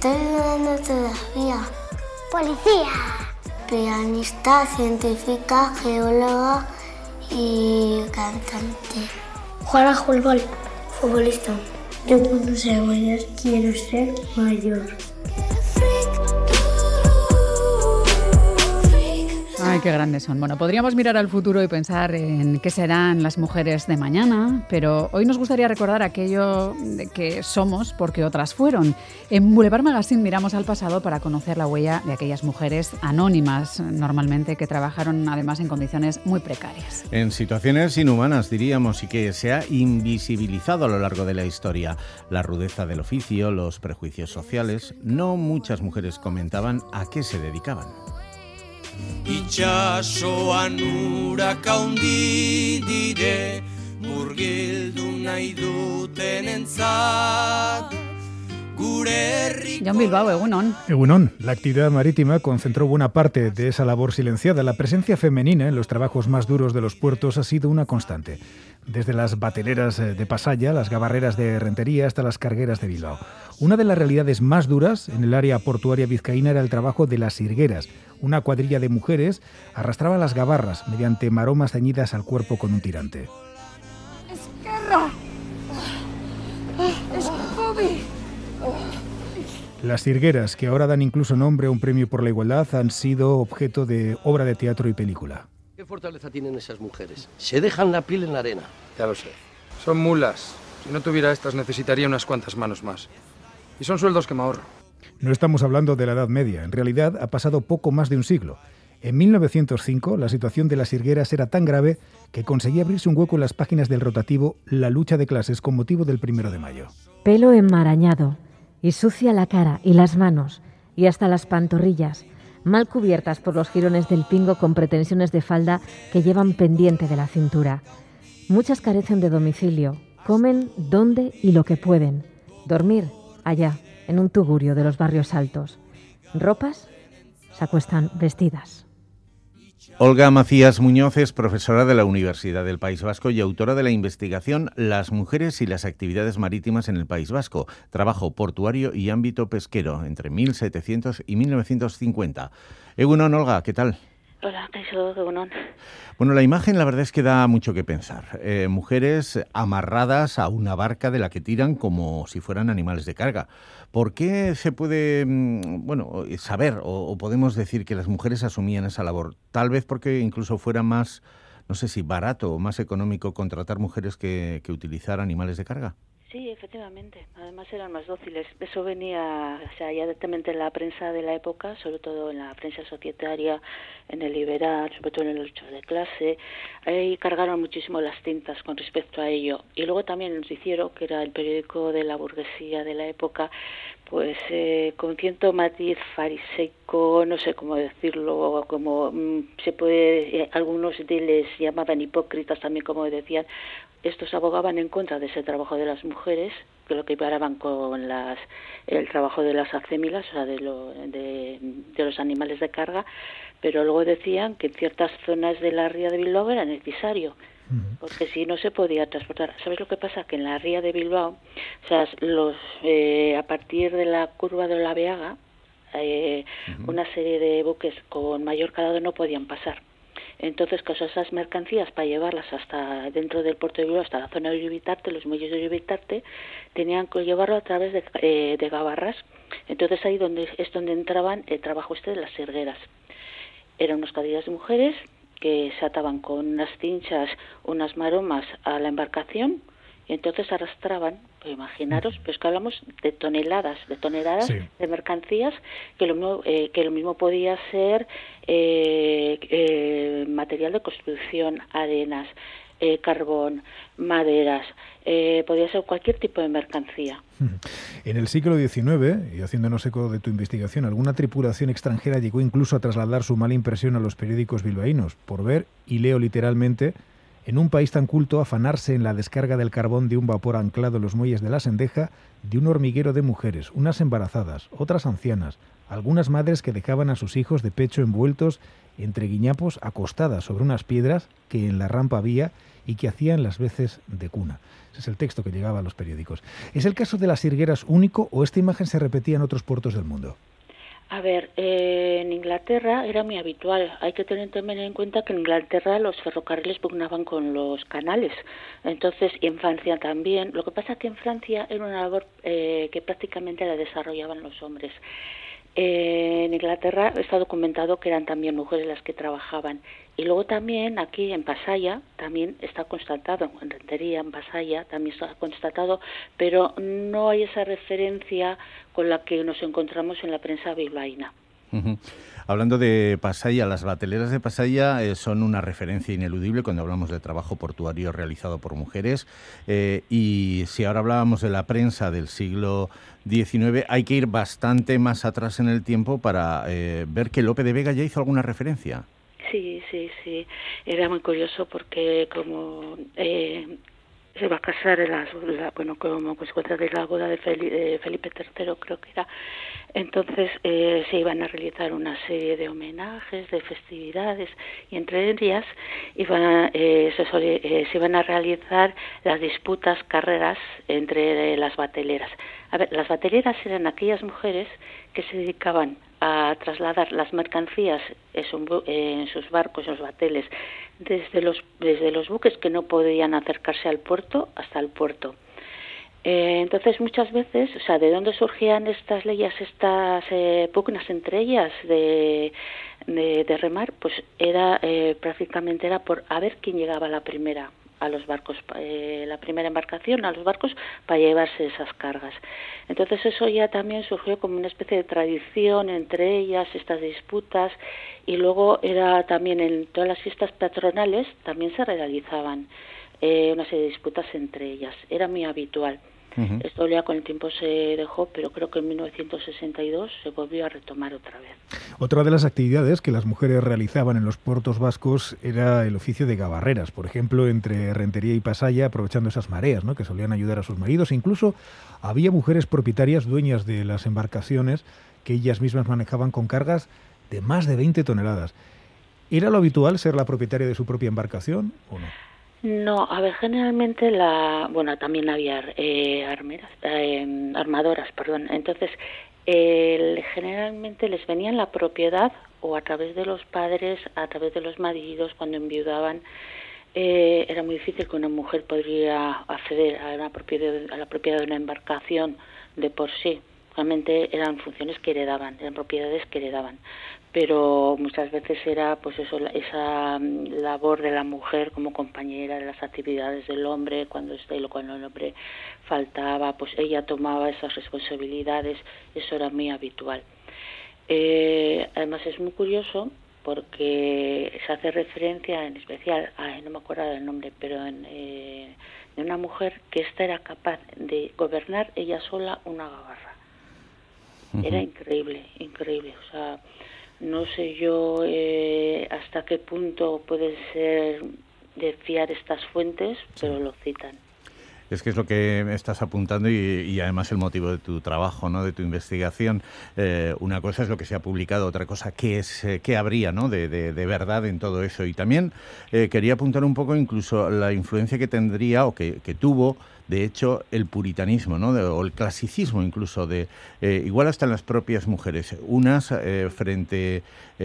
estoy estudiando todavía. Policía. Pianista, científica, geóloga y cantante. Jugar a fútbol. Futbolista. Yo cuando sea mayor quiero ser mayor. Ay, qué grandes son. Bueno, podríamos mirar al futuro y pensar en qué serán las mujeres de mañana, pero hoy nos gustaría recordar aquello de que somos porque otras fueron. En Boulevard Magazine miramos al pasado para conocer la huella de aquellas mujeres anónimas, normalmente, que trabajaron además en condiciones muy precarias. En situaciones inhumanas, diríamos, y que se ha invisibilizado a lo largo de la historia. La rudeza del oficio, los prejuicios sociales. No muchas mujeres comentaban a qué se dedicaban. Itxasoan urak haundi dire, murgildu nahi dutenentzat. Jon Bilbao, egunon. Egunon. La actividad marítima concentró buena parte de esa labor silenciada. La presencia femenina en los trabajos más duros de los puertos ha sido una constante. Desde las bateleras de Pasaya, las gabarreras de Rentería, hasta las cargueras de Bilbao. Una de las realidades más duras en el área portuaria vizcaína era el trabajo de las sirgueras. Una cuadrilla de mujeres arrastraba las gabarras mediante maromas ceñidas al cuerpo con un tirante. ¡Esquerra! ¡Escobi! Las sirgueras, que ahora dan incluso nombre a un premio por la igualdad, han sido objeto de obra de teatro y película. ¿Qué fortaleza tienen esas mujeres? Se dejan la piel en la arena. Ya lo sé. Son mulas. Si no tuviera estas necesitaría unas cuantas manos más. Y son sueldos que me ahorro. No estamos hablando de la Edad Media. En realidad ha pasado poco más de un siglo. En 1905 la situación de las sirgueras era tan grave que conseguía abrirse un hueco en las páginas del rotativo La lucha de clases con motivo del 1 de mayo. Pelo enmarañado y sucia la cara y las manos y hasta las pantorrillas, mal cubiertas por los jirones del pingo con pretensiones de falda que llevan pendiente de la cintura. Muchas carecen de domicilio, comen donde y lo que pueden. Dormir allá, en un tugurio de los barrios altos. Ropas, se acuestan vestidas. Olga Macías Muñoz es profesora de la Universidad del País Vasco y autora de la investigación Las mujeres y las actividades marítimas en el País Vasco, trabajo portuario y ámbito pesquero entre 1700 y 1950. Egunon, Olga, ¿qué tal? Hola, Kaixo, egunon. Bueno, la imagen la verdad es que da mucho que pensar. Mujeres amarradas a una barca de la que tiran como si fueran animales de carga. ¿Por qué se puede saber o podemos decir que las mujeres asumían esa labor? Tal vez porque incluso fuera más, no sé si barato o más económico contratar mujeres que utilizar animales de carga. Sí, efectivamente. Además eran más dóciles. Eso venía, ya directamente en la prensa de la época, sobre todo en la prensa societaria, en el liberal, sobre todo en los luchos de clase. Ahí cargaron muchísimo las tintas con respecto a ello. Y luego también el Noticiero, que era el periódico de la burguesía de la época, pues con cierto matiz fariseico, no sé cómo decirlo, como se puede, algunos les llamaban hipócritas también, como decían. Estos abogaban en contra de ese trabajo de las mujeres, que lo equiparaban con el trabajo de las acémilas, o sea, de los animales de carga, pero luego decían que en ciertas zonas de la ría de Bilbao era necesario, porque si no se podía transportar. ¿Sabes lo que pasa? Que en la ría de Bilbao, o sea, a partir de la curva de Olabeaga, una serie de buques con mayor calado no podían pasar. Entonces, con esas mercancías, para llevarlas hasta dentro del puerto de Bilbao, hasta la zona de Uribitarte, los muelles de Uribitarte, tenían que llevarlo a través de gabarras. Entonces, ahí es donde entraban el trabajo de las sirgueras. Eran unas cuadrillas de mujeres que se ataban con unas cinchas, unas maromas a la embarcación, y entonces arrastraban, pues imaginaros, pues que hablamos de toneladas sí, de mercancías, que lo mismo podía ser material de construcción, arenas, carbón, maderas, podía ser cualquier tipo de mercancía. En el siglo XIX, y haciéndonos eco de tu investigación, alguna tripulación extranjera llegó incluso a trasladar su mala impresión a los periódicos bilbaínos, por ver, y leo literalmente, en un país tan culto, afanarse en la descarga del carbón de un vapor anclado en los muelles de la Sendeja de un hormiguero de mujeres, unas embarazadas, otras ancianas, algunas madres que dejaban a sus hijos de pecho envueltos entre guiñapos acostadas sobre unas piedras que en la rampa había y que hacían las veces de cuna. Ese es el texto que llegaba a los periódicos. ¿Es el caso de las Sirgueras único o esta imagen se repetía en otros puertos del mundo? A ver, en Inglaterra era muy habitual. Hay que tener también en cuenta que en Inglaterra los ferrocarriles pugnaban con los canales. Entonces, y en Francia también. Lo que pasa es que en Francia era una labor que prácticamente la desarrollaban los hombres. En Inglaterra está documentado que eran también mujeres las que trabajaban. Y luego también aquí en Pasaya también está constatado, en Rentería, en Pasaya también está constatado, pero no hay esa referencia con la que nos encontramos en la prensa bilbaína. Uh-huh. Hablando de Pasaya, las bateleras de Pasaya son una referencia ineludible cuando hablamos de trabajo portuario realizado por mujeres. Y si ahora hablábamos de la prensa del siglo XIX, hay que ir bastante más atrás en el tiempo para ver que Lope de Vega ya hizo alguna referencia. Sí. Era muy curioso porque como se va a casar como consecuencia de la boda de Felipe III, creo que era. Entonces se iban a realizar una serie de homenajes, de festividades, y entre ellas se iban a realizar las disputas, carreras entre las bateleras. A ver, las bateleras eran aquellas mujeres que se dedicaban a trasladar las mercancías en sus barcos, en los bateles, desde los buques que no podían acercarse al puerto hasta el puerto. Entonces, muchas veces, ¿de dónde surgían estas leyes, estas pugnas entre ellas de remar? Pues prácticamente era por a ver quién llegaba la primera a los barcos, la primera embarcación a los barcos para llevarse esas cargas. Entonces eso ya también surgió como una especie de tradición entre ellas, estas disputas, y luego era también en todas las fiestas patronales también se realizaban una serie de disputas entre ellas. Era muy habitual. Uh-huh. Esto ya con el tiempo se dejó, pero creo que en 1962 se volvió a retomar otra vez. Otra de las actividades que las mujeres realizaban en los puertos vascos era el oficio de gabarreras, por ejemplo, entre Rentería y Pasaya, aprovechando esas mareas, ¿no?, que solían ayudar a sus maridos. Incluso había mujeres propietarias, dueñas de las embarcaciones, que ellas mismas manejaban con cargas de más de 20 toneladas. ¿Era lo habitual ser la propietaria de su propia embarcación o no? No, a ver, generalmente también había armadoras, perdón. Entonces, generalmente les venía la propiedad o a través de los padres, a través de los maridos cuando enviudaban. Era muy difícil que una mujer podría acceder a la propiedad de una embarcación de por sí. Realmente eran funciones que heredaban, eran propiedades que heredaban, pero muchas veces era pues eso, esa labor de la mujer como compañera de las actividades del hombre, cuando el hombre faltaba, pues ella tomaba esas responsabilidades. Eso era muy habitual. Además es muy curioso porque se hace referencia en especial, no me acuerdo del nombre, pero de una mujer que esta era capaz de gobernar ella sola una gabarra. Era increíble. O sea, no sé yo hasta qué punto puede ser de fiar estas fuentes, pero lo citan. Es que es lo que estás apuntando y además el motivo de tu trabajo, ¿no?, de tu investigación. Una cosa es lo que se ha publicado, otra cosa qué habría, ¿no?, de verdad en todo eso. Y también quería apuntar un poco incluso la influencia que tendría o que tuvo, de hecho, el puritanismo, ¿no?, o el clasicismo incluso, igual hasta en las propias mujeres, unas frente,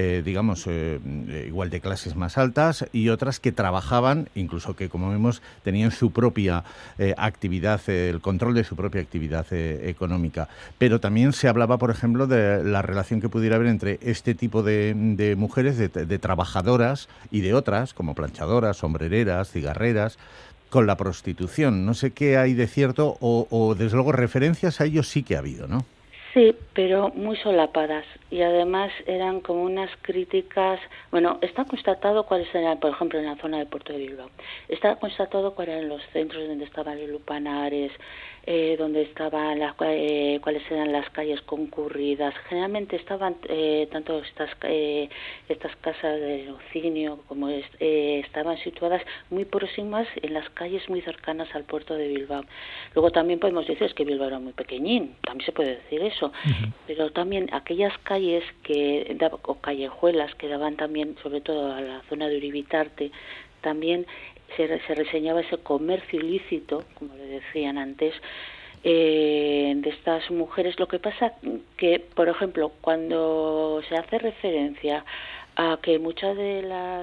igual de clases más altas y otras que trabajaban, incluso que, como vemos, tenían su propia actividad, el control de su propia actividad económica. Pero también se hablaba, por ejemplo, de la relación que pudiera haber entre este tipo de mujeres, de trabajadoras, y de otras, como planchadoras, sombrereras, cigarreras, con la prostitución. No sé qué hay de cierto o desde luego referencias a ello sí que ha habido, ¿no? Sí, pero muy solapadas, y además eran como unas críticas. Bueno, está constatado cuáles eran, por ejemplo, en la zona de Puerto de Bilbao, está constatado cuáles eran los centros donde estaban los lupanares, donde estaban cuáles eran las calles concurridas. Generalmente estaban tanto estas casas de Locinio como estaban situadas muy próximas en las calles muy cercanas al puerto de Bilbao. Luego también podemos decir que Bilbao era muy pequeñín, también se puede decir eso, pero también aquellas calles o callejuelas que daban también, sobre todo a la zona de Uribitarte, también se reseñaba ese comercio ilícito, como le decían antes, de estas mujeres. Lo que pasa que, por ejemplo, cuando se hace referencia a que muchas de las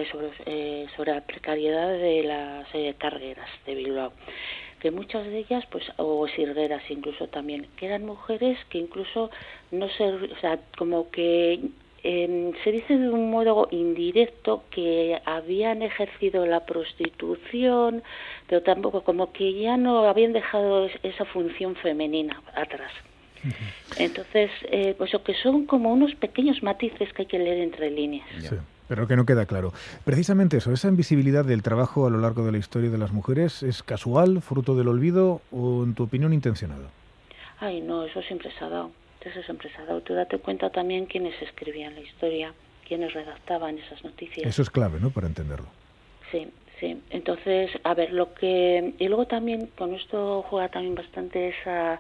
sobre la precariedad de las cargueras de Bilbao, que muchas de ellas, pues, o sirgueras incluso también, que eran mujeres que incluso no se, o sea, como que se dice de un modo indirecto que habían ejercido la prostitución, pero tampoco, como que ya no habían dejado esa función femenina atrás. Entonces, pues lo que son como unos pequeños matices que hay que leer entre líneas. Sí, pero que no queda claro. Precisamente eso, esa invisibilidad del trabajo a lo largo de la historia de las mujeres, ¿es casual, fruto del olvido o, en tu opinión, intencionado? Ay, no, eso siempre se ha dado. Eso siempre se ha dado. Tú date cuenta también quiénes escribían la historia, quiénes redactaban esas noticias. Eso es clave, ¿no?, para entenderlo. Sí, sí. Entonces, a ver, y luego también con esto juega también bastante esa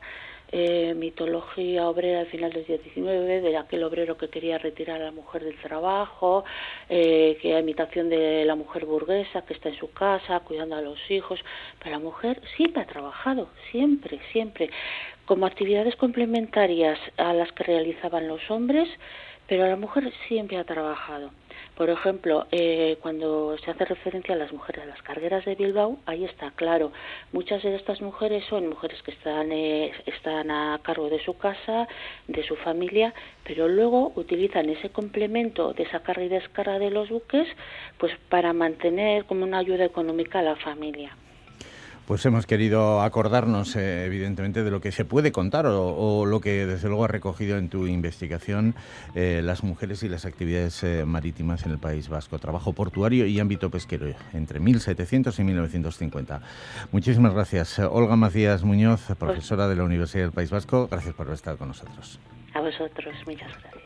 mitología obrera al final del siglo XIX, de aquel obrero que quería retirar a la mujer del trabajo, que a imitación de la mujer burguesa que está en su casa cuidando a los hijos, pero la mujer siempre ha trabajado, siempre, como actividades complementarias a las que realizaban los hombres, pero la mujer siempre ha trabajado. Por ejemplo, cuando se hace referencia a las mujeres, a las cargueras de Bilbao, ahí está claro. Muchas de estas mujeres son mujeres que están a cargo de su casa, de su familia, pero luego utilizan ese complemento de esa carga y descarga de los buques, pues para mantener como una ayuda económica a la familia. Pues hemos querido acordarnos, evidentemente, de lo que se puede contar o lo que, desde luego, ha recogido en tu investigación las mujeres y las actividades marítimas en el País Vasco. Trabajo portuario y ámbito pesquero entre 1700 y 1950. Muchísimas gracias. Olga Macías Muñoz, profesora de la Universidad del País Vasco. Gracias por estar con nosotros. A vosotros, muchas gracias.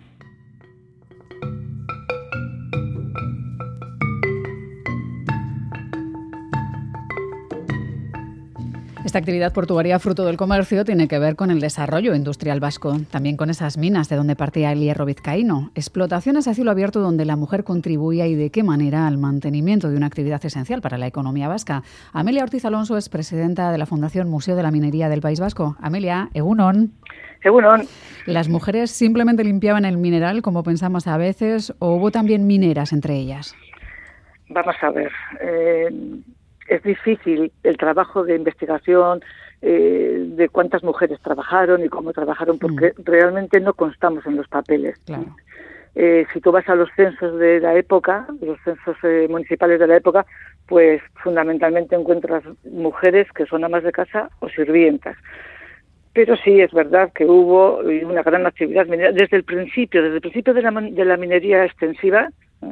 Esta actividad portuaria, fruto del comercio, tiene que ver con el desarrollo industrial vasco, también con esas minas de donde partía el hierro vizcaíno. Explotaciones a cielo abierto donde la mujer contribuía y de qué manera al mantenimiento de una actividad esencial para la economía vasca. Amelia Ortiz Alonso es presidenta de la Fundación Museo de la Minería del País Vasco. Amelia, egunon. Egunon. ¿Las mujeres simplemente limpiaban el mineral, como pensamos a veces, o hubo también mineras entre ellas? Vamos a ver. Es difícil el trabajo de investigación de cuántas mujeres trabajaron y cómo trabajaron, porque realmente no constamos en los papeles. Claro. Si tú vas a los censos de la época, los censos municipales de la época, pues fundamentalmente encuentras mujeres que son amas de casa o sirvientas. Pero sí es verdad que hubo una gran actividad minera desde el principio de la minería extensiva,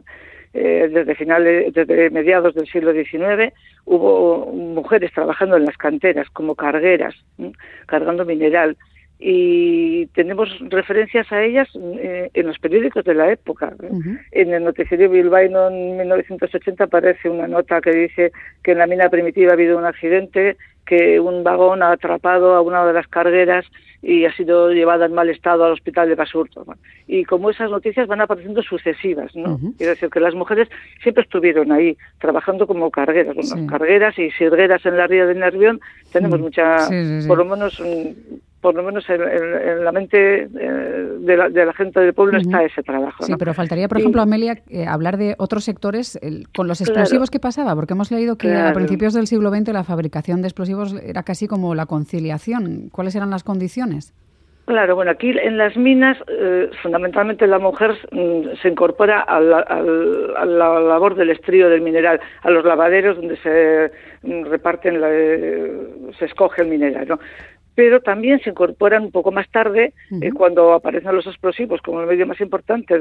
desde mediados del siglo XIX, hubo mujeres trabajando en las canteras como cargueras, cargando mineral, y tenemos referencias a ellas en los periódicos de la época. En el noticiero bilbaíno en 1980 aparece una nota que dice que en la mina primitiva ha habido un accidente, que un vagón ha atrapado a una de las cargueras y ha sido llevada en mal estado al hospital de Basurto. Y como esas noticias van apareciendo sucesivas, ¿no? Quiero decir que las mujeres siempre estuvieron ahí trabajando como cargueras. Bueno, cargueras y sirgueras en la ría de Nervión tenemos mucha, por lo menos en la mente de la gente del pueblo está ese trabajo, ¿no? Sí, pero faltaría, por ejemplo, Amelia, hablar de otros sectores con los explosivos. ¿Qué pasaba? Porque hemos leído que a principios del siglo XX la fabricación de explosivos era casi como la conciliación. ¿Cuáles eran las condiciones? Claro, bueno, aquí en las minas fundamentalmente la mujer se incorpora a la labor del estrío del mineral, a los lavaderos donde se reparten, se escoge el mineral, ¿no? pero también se incorporan un poco más tarde, cuando aparecen los explosivos como el medio más importante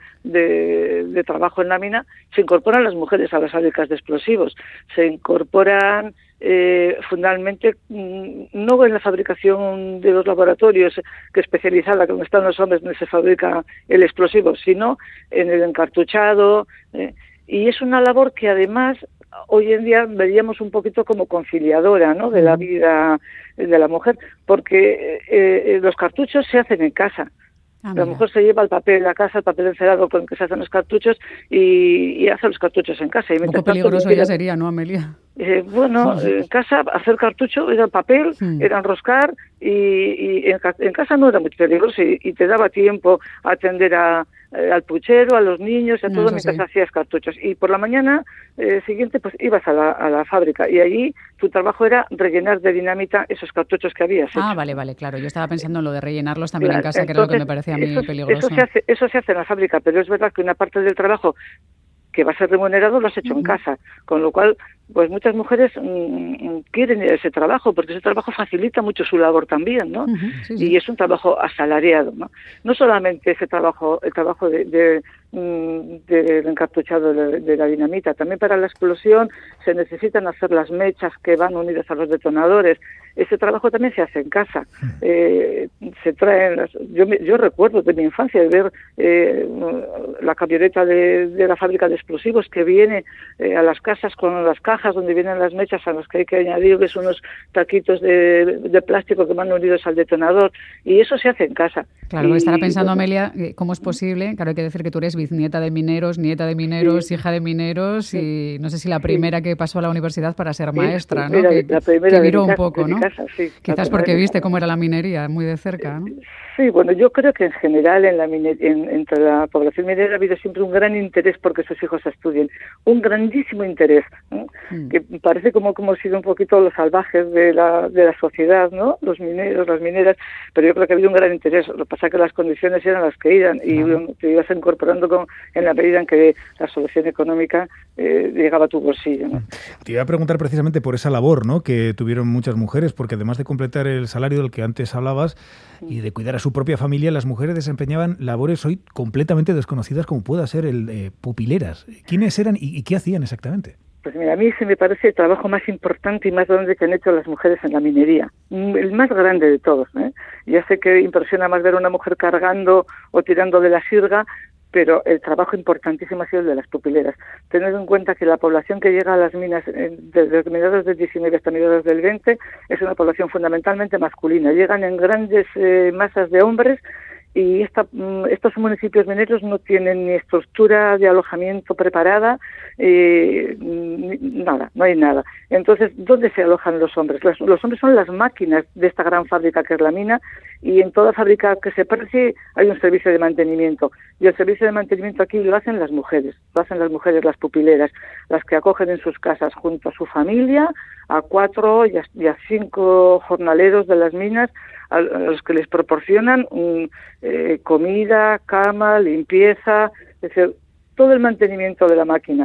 de trabajo en la mina, se incorporan las mujeres a las fábricas de explosivos, se incorporan fundamentalmente no en la fabricación de los laboratorios que especializada, donde están los hombres, donde se fabrica el explosivo, sino en el encartuchado, y es una labor que además hoy en día veríamos un poquito como conciliadora, ¿no?, de la vida de la mujer, porque los cartuchos se hacen en casa. La mujer se lleva el papel a casa, el papel encerado con el que se hacen los cartuchos y hace los cartuchos en casa. Y un poco peligroso ya sería, ¿no, Amelia? Bueno, en casa hacer cartucho era el papel, era enroscar y en casa no era muy peligroso y te daba tiempo a atender al puchero, a los niños, a todo mientras hacías cartuchos. Y por la mañana siguiente pues ibas a la fábrica y allí tu trabajo era rellenar de dinamita esos cartuchos que habías hecho. Vale, claro. Yo estaba pensando en lo de rellenarlos también en casa, que era lo que me parecía a mí peligroso. Eso se hace en la fábrica, pero es verdad que una parte del trabajo que va a ser remunerado lo has hecho en casa, con lo cual pues muchas mujeres quieren ese trabajo porque ese trabajo facilita mucho su labor también, ¿no? Y es un trabajo asalariado, ¿no? No solamente ese trabajo, el trabajo del encartuchado de la dinamita, también para la explosión se necesitan hacer las mechas que van unidas a los detonadores. Ese trabajo también se hace en casa. Se traen yo recuerdo de mi infancia de ver la camioneta de la fábrica de explosivos que viene a las casas con las cajas donde vienen las mechas a las que hay que añadir unos taquitos de plástico que van unidos al detonador, y eso se hace en casa. Claro, porque estará pensando, Amelia, ¿cómo es posible? Claro, hay que decir que tú eres bisnieta de mineros, nieta de mineros, hija de mineros, y no sé si la primera que pasó a la universidad para ser maestra, ¿no? Que viró un poco, ¿no? Quizás porque viste cómo era la minería muy de cerca, ¿no? Sí, bueno, yo creo que en general entre la población minera ha habido siempre un gran interés porque sus hijos estudien, un grandísimo interés, ¿no? Que parece como hemos sido un poquito los salvajes de la sociedad, ¿no? Los mineros, las mineras, pero yo creo que ha habido un gran interés. Lo que pasa es que las condiciones eran las que eran y te ibas incorporando en la medida en que la solución económica llegaba a tu bolsillo, ¿no? Te iba a preguntar precisamente por esa labor, ¿no?, que tuvieron muchas mujeres, porque además de completar el salario del que antes hablabas y de cuidar a su propia familia, las mujeres desempeñaban labores hoy completamente desconocidas, como pueda ser el pupileras. ¿Quiénes eran y qué hacían exactamente? Pues mira, a mí se me parece el trabajo más importante y más grande que han hecho las mujeres en la minería. El más grande de todos, ¿eh? Ya sé que impresiona más ver a una mujer cargando o tirando de la sirga, pero el trabajo importantísimo ha sido el de las pupileras. Tened en cuenta que la población que llega a las minas desde mediados del 19 hasta mediados del 20 es una población fundamentalmente masculina. Llegan en grandes masas de hombres y estos municipios mineros no tienen ni estructura de alojamiento preparada, nada, no hay nada. Entonces, ¿dónde se alojan los hombres? Los hombres son las máquinas de esta gran fábrica que es la mina, y en toda fábrica que se precie hay un servicio de mantenimiento, y el servicio de mantenimiento aquí lo hacen las mujeres, las pupileras, las que acogen en sus casas junto a su familia a 4 y a 5 jornaleros de las minas, a los que les proporcionan comida, cama, limpieza, es decir, todo el mantenimiento de la máquina.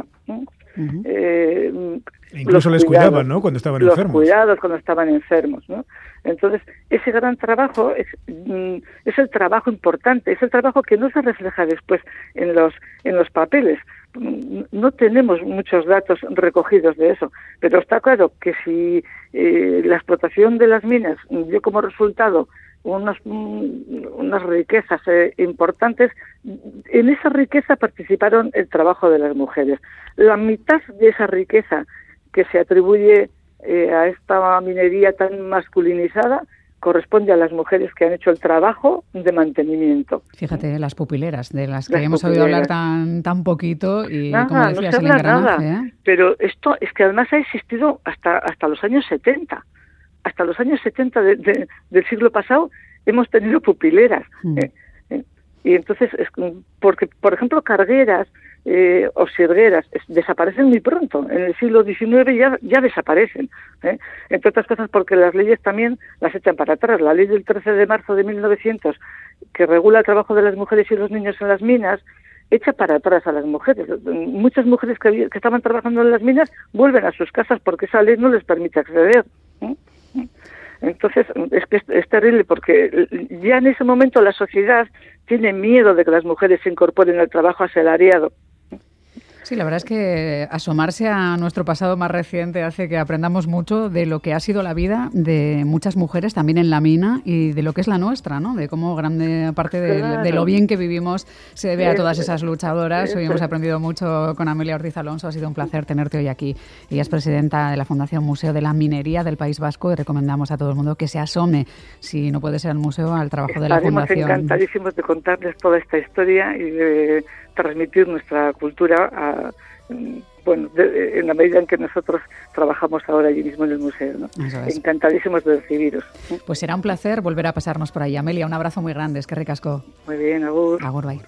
Incluso les cuidaban, ¿no?, cuando estaban enfermos. Los cuidados cuando estaban enfermos, ¿no? Entonces, ese gran trabajo es el trabajo importante, es el trabajo que no se refleja después en los papeles. No tenemos muchos datos recogidos de eso, pero está claro que si la explotación de las minas dio como resultado unas riquezas importantes, en esa riqueza participaron el trabajo de las mujeres. La mitad de esa riqueza que se atribuye a esta minería tan masculinizada corresponde a las mujeres que han hecho el trabajo de mantenimiento. Fíjate, las pupileras, de las que hemos oído hablar tan poquito y, como decías, no el engranaje. Pero esto es que además ha existido hasta los años 70. Hasta los años 70 del siglo pasado hemos tenido pupileras. Y entonces, porque, por ejemplo, cargueras o sirgueras desaparecen muy pronto. En el siglo XIX ya desaparecen, entre otras cosas porque las leyes también las echan para atrás. La ley del 13 de marzo de 1900, que regula el trabajo de las mujeres y los niños en las minas, echa para atrás a las mujeres. Muchas mujeres que estaban trabajando en las minas vuelven a sus casas porque esa ley no les permite acceder. Entonces, es que es terrible porque ya en ese momento la sociedad tiene miedo de que las mujeres se incorporen al trabajo asalariado. Sí, la verdad es que asomarse a nuestro pasado más reciente hace que aprendamos mucho de lo que ha sido la vida de muchas mujeres también en la mina y de lo que es la nuestra, ¿no? De cómo grande parte de lo bien que vivimos se debe a todas esas luchadoras. Hoy hemos aprendido mucho con Amelia Ortiz Alonso. Ha sido un placer tenerte hoy aquí. Ella es presidenta de la Fundación Museo de la Minería del País Vasco y recomendamos a todo el mundo que se asome, si no puede ser al museo, al trabajo de la Fundación. Estaremos encantadísimos de contarles toda esta historia y de transmitir nuestra cultura en la medida en que nosotros trabajamos ahora allí mismo en el museo, ¿no? Encantadísimos de recibiros. Pues será un placer volver a pasarnos por ahí. Amelia, un abrazo muy grande, es que ricasco. Muy bien, agur. Agur, bye.